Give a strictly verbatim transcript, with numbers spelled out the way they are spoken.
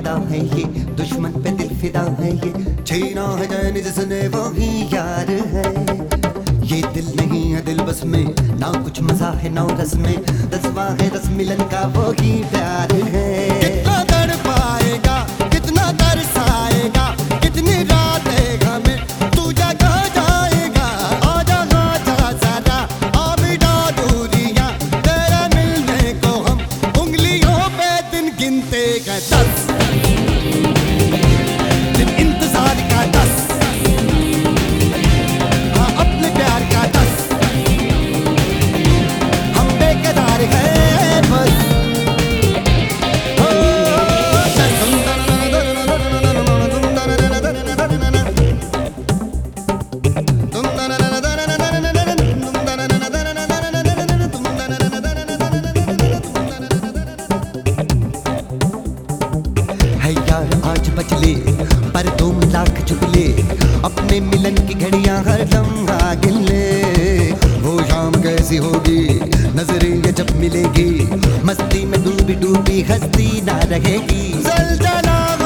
वादा है ये, दुश्मन पे दिल फिदा है ये, छीना है जान जिसने वही यार है। ये दिल नहीं है दिल बस में, ना कुछ मजा है ना रस में, रसवा है रस मिलन का वही प्यार है। कितना तड़पाएगा कितना तरसाएगा, कितनी रातें हमें तू जगा जाएगा। आजा आजा जरा आ मिटा दूरियां, तेरे मिलने को हम उंगलियों पे दिन गिनते गए दस, दिन इंतजार का दस, हाँ अपने प्यार का दस, हम बेकरार हैं बस। है यार आज बचले पर तुम लाख चुगले, अपने मिलन की घड़ियां हर लम्हा गिन ले। वो शाम कैसी होगी नजरें ये जब मिलेगी, मस्ती में डूबी डूबी हस्ती ना रहेगी। जल जला